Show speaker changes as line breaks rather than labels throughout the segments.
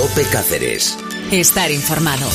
COPE Cáceres.
Estar informado.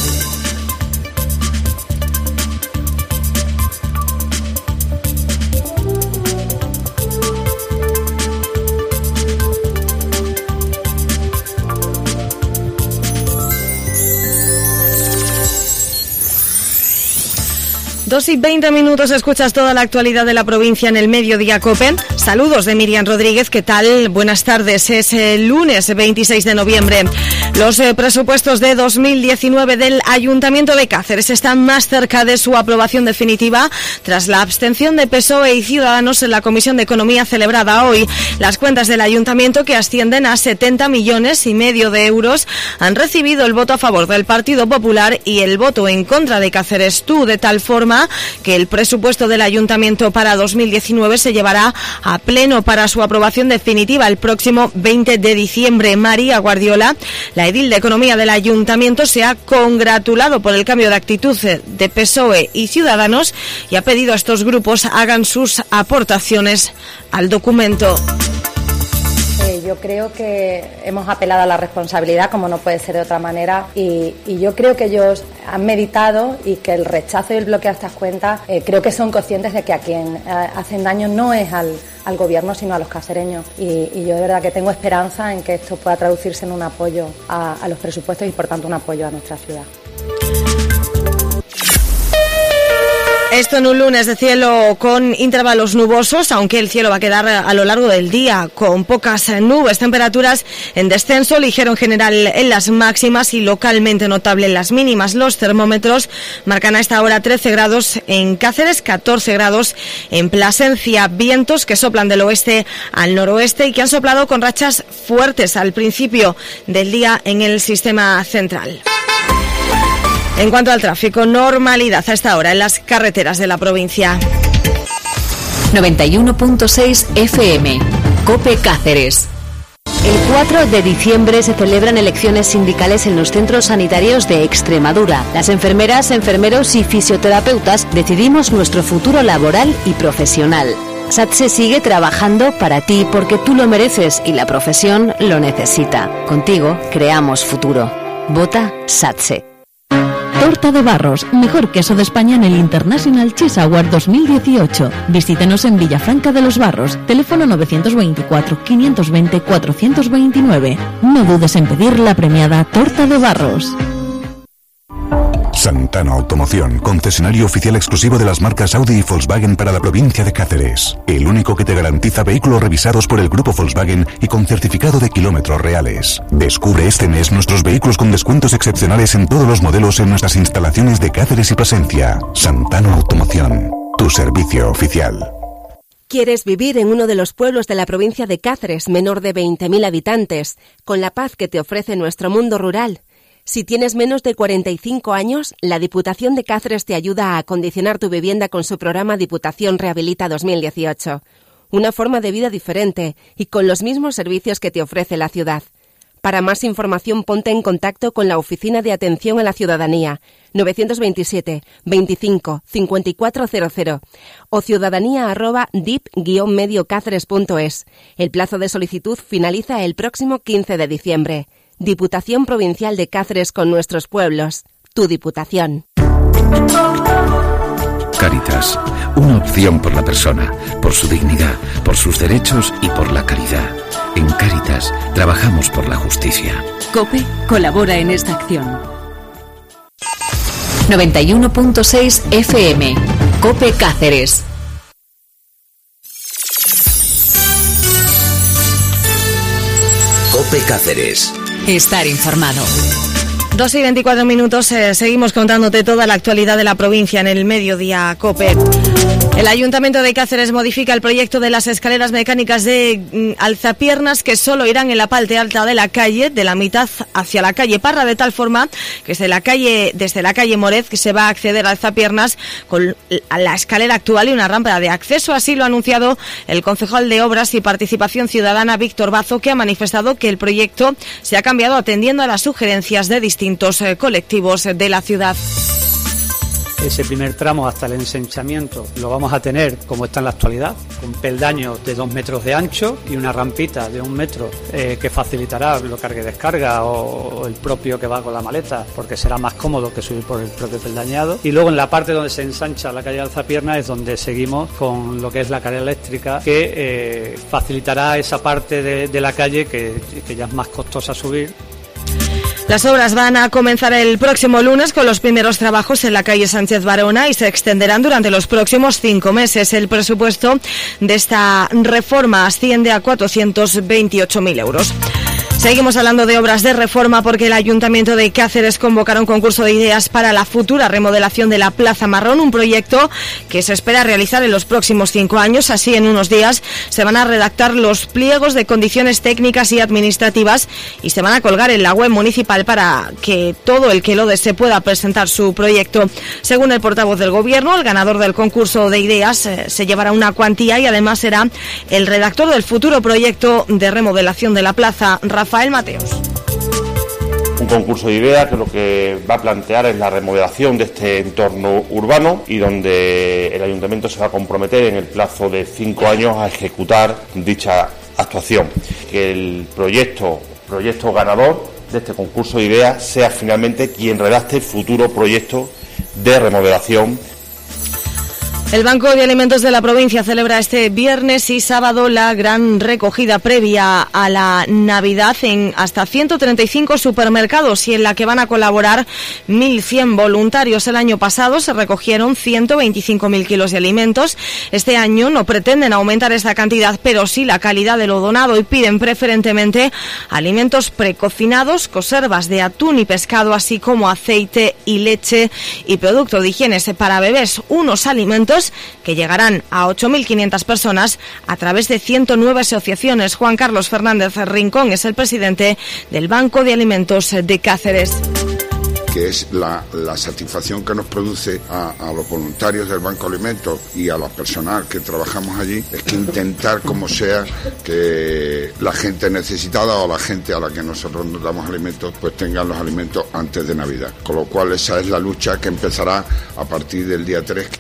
Dos y 20 minutos, escuchas toda la actualidad de la provincia en el Mediodía COPE. Saludos de Miriam Rodríguez, ¿qué tal? Buenas tardes, es el lunes 26 de noviembre. Los presupuestos de 2019 del Ayuntamiento de Cáceres están más cerca de su aprobación definitiva tras la abstención de PSOE y Ciudadanos en la Comisión de Economía celebrada hoy. Las cuentas del Ayuntamiento, que ascienden a 70,5 millones de euros, han recibido el voto a favor del Partido Popular y el voto en contra de Cáceres Tú, de tal forma que el presupuesto del Ayuntamiento para 2019 se llevará a pleno para su aprobación definitiva el próximo 20 de diciembre. María Guardiola, la edil de Economía del Ayuntamiento, se ha congratulado por el cambio de actitud de PSOE y Ciudadanos y ha pedido a estos grupos hagan sus aportaciones al documento.
Yo creo que hemos apelado a la responsabilidad, como no puede ser de otra manera, y yo creo que ellos han meditado y que el rechazo y el bloqueo a estas cuentas, creo que son conscientes de que a quien hacen daño no es al gobierno, sino a los casereños. Y yo de verdad que tengo esperanza en que esto pueda traducirse en un apoyo a los presupuestos y por tanto un apoyo a nuestra ciudad.
Esto en un lunes de cielo con intervalos nubosos, aunque el cielo va a quedar a lo largo del día con pocas nubes. Temperaturas en descenso ligero en general en las máximas y localmente notable en las mínimas. Los termómetros marcan a esta hora 13 grados en Cáceres, 14 grados en Plasencia. Vientos que soplan del oeste al noroeste y que han soplado con rachas fuertes al principio del día en el sistema central. En cuanto al tráfico, normalidad a esta hora en las carreteras de la provincia.
91.6 FM, COPE Cáceres.
El 4 de diciembre se celebran elecciones sindicales en los centros sanitarios de Extremadura. Las enfermeras, enfermeros y fisioterapeutas decidimos nuestro futuro laboral y profesional. SATSE sigue trabajando para ti porque tú lo mereces y la profesión lo necesita. Contigo creamos futuro. Vota SATSE.
Torta de Barros, mejor queso de España en el International Cheese Award 2018. Visítenos en Villafranca de los Barros, teléfono 924-520-429. No dudes en pedir la premiada Torta de Barros.
Santano Automoción, concesionario oficial exclusivo de las marcas Audi y Volkswagen para la provincia de Cáceres. El único que te garantiza vehículos revisados por el grupo Volkswagen y con certificado de kilómetros reales. Descubre este mes nuestros vehículos con descuentos excepcionales en todos los modelos en nuestras instalaciones de Cáceres y Plasencia. Santano Automoción, tu servicio oficial.
¿Quieres vivir en uno de los pueblos de la provincia de Cáceres, menor de 20.000 habitantes, con la paz que te ofrece nuestro mundo rural? Si tienes menos de 45 años, la Diputación de Cáceres te ayuda a acondicionar tu vivienda con su programa Diputación Rehabilita 2018. Una forma de vida diferente y con los mismos servicios que te ofrece la ciudad. Para más información ponte en contacto con la Oficina de Atención a la Ciudadanía 927 25 5400 o ciudadanía@dip-mediocáceres.es. El plazo de solicitud finaliza el próximo 15 de diciembre. Diputación Provincial de Cáceres con nuestros pueblos. Tu Diputación.
Cáritas, una opción por la persona, por su dignidad, por sus derechos y por la caridad. En Cáritas trabajamos por la justicia.
COPE colabora en esta acción. 91.6 FM, COPE Cáceres.
COPE Cáceres.
Estar informado.
2 y 24 minutos, seguimos contándote toda la actualidad de la provincia en el Mediodía COPE. El Ayuntamiento de Cáceres modifica el proyecto de las escaleras mecánicas de alzapiernas que solo irán en la parte alta de la calle, de la mitad hacia la calle Parra, de tal forma que desde la calle Morez que se va a acceder a alzapiernas con la escalera actual y una rampa de acceso. Así lo ha anunciado el concejal de Obras y Participación Ciudadana, Víctor Bazo, que ha manifestado que el proyecto se ha cambiado atendiendo a las sugerencias de distintos colectivos de la ciudad.
Ese primer tramo hasta el ensanchamiento lo vamos a tener como está en la actualidad, con peldaños de 2 metros de ancho y una rampita de 1 metro que facilitará lo cargue y descarga o el propio que va con la maleta, porque será más cómodo que subir por el propio peldañado. Y luego en la parte donde se ensancha la calle Alzapierna es donde seguimos con lo que es la carga eléctrica, que facilitará esa parte de la calle que ya es más costosa subir.
Las obras van a comenzar el próximo lunes con los primeros trabajos en la calle Sánchez Barona y se extenderán durante los próximos 5 meses. El presupuesto de esta reforma asciende a 428.000 euros. Seguimos hablando de obras de reforma porque el Ayuntamiento de Cáceres convocará un concurso de ideas para la futura remodelación de la Plaza Marrón, un proyecto que se espera realizar en los próximos 5 años. Así, en unos días se van a redactar los pliegos de condiciones técnicas y administrativas y se van a colgar en la web municipal para que todo el que lo desee pueda presentar su proyecto. Según el portavoz del Gobierno, el ganador del concurso de ideas se llevará una cuantía y además será el redactor del futuro proyecto de remodelación de la plaza, Rafael Mateos.
Un concurso de ideas que lo que va a plantear es la remodelación de este entorno urbano y donde el Ayuntamiento se va a comprometer en el plazo de 5 años a ejecutar dicha actuación. Que el proyecto ganador de este concurso de ideas sea finalmente quien redacte el futuro proyecto de remodelación.
El Banco de Alimentos de la provincia celebra este viernes y sábado la gran recogida previa a la Navidad en hasta 135 supermercados y en la que van a colaborar 1.100 voluntarios. El año pasado se recogieron 125.000 kilos de alimentos. Este año no pretenden aumentar esta cantidad, pero sí la calidad de lo donado y piden preferentemente alimentos precocinados, conservas de atún y pescado, así como aceite y leche y producto de higiene para bebés. Unos alimentos que llegarán a 8.500 personas a través de 109 asociaciones. Juan Carlos Fernández Rincón es el presidente del Banco de Alimentos de Cáceres.
Que es la satisfacción que nos produce a los voluntarios del Banco de Alimentos y a la personal que trabajamos allí, es que intentar como sea que la gente necesitada o la gente a la que nosotros nos damos alimentos pues tengan los alimentos antes de Navidad, con lo cual esa es la lucha que empezará a partir del día 3.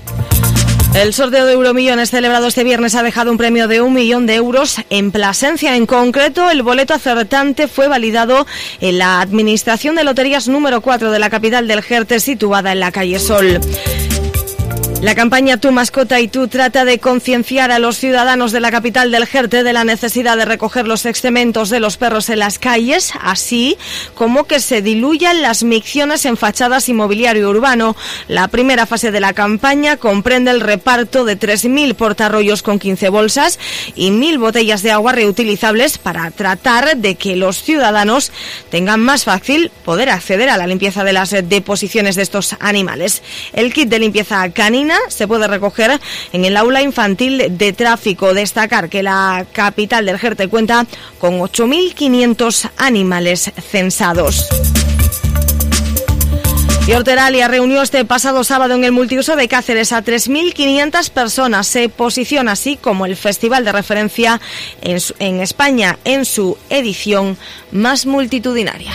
El sorteo de Euromillones celebrado este viernes ha dejado un premio de 1 millón de euros en Plasencia. En concreto, el boleto acertante fue validado en la Administración de Loterías número 4 de la capital del Jerte, situada en la calle Sol. La campaña Tu mascota y tú trata de concienciar a los ciudadanos de la capital del Jerte de la necesidad de recoger los excrementos de los perros en las calles, así como que se diluyan las micciones en fachadas y mobiliario urbano. La primera fase de la campaña comprende el reparto de 3.000 portarrollos con 15 bolsas y 1.000 botellas de agua reutilizables para tratar de que los ciudadanos tengan más fácil poder acceder a la limpieza de las deposiciones de estos animales. El kit de limpieza canina se puede recoger en el aula infantil de tráfico. Destacar que la capital del Jerte cuenta con 8.500 animales censados. Y Horteralia reunió este pasado sábado en el multiuso de Cáceres a 3.500 personas. Se posiciona así como el festival de referencia en España en su edición más multitudinaria.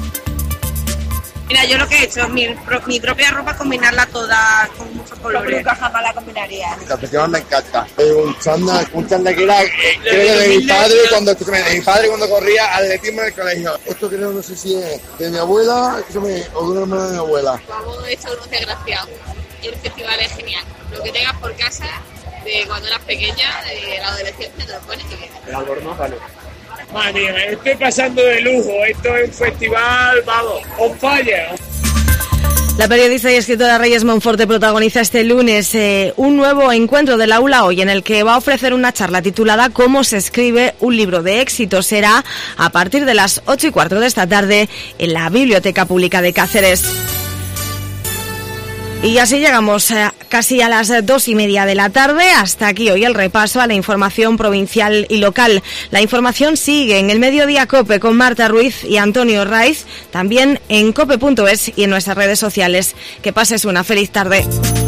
Mira, yo lo que he hecho, mi propia ropa, combinarla toda con muchos colores. Nunca jamás la combinaría.
La festival me encanta. Un chándal que era, creo que de mi padre cuando corría atletismo en el colegio. Esto creo, no sé si es de mi abuela o de una hermana de mi abuela.
Vamos, esto unos desgraciados. El festival es genial. Lo que tengas por casa, de cuando eras pequeña, de la adolescencia, te lo pones y bien.
El albornoz, vale. Madre mía, me estoy pasando de lujo. Esto es un festival, vamos, on fire.
La periodista y escritora Reyes Monforte protagoniza este lunes un nuevo encuentro del Aula Hoy, en el que va a ofrecer una charla titulada ¿Cómo se escribe un libro de éxito? Será a partir de las 8:15 de esta tarde en la Biblioteca Pública de Cáceres. Y así llegamos casi a las 2:30 de la tarde. Hasta aquí hoy el repaso a la información provincial y local. La información sigue en el Mediodía COPE con Marta Ruiz y Antonio Raiz, también en cope.es y en nuestras redes sociales. Que pases una feliz tarde.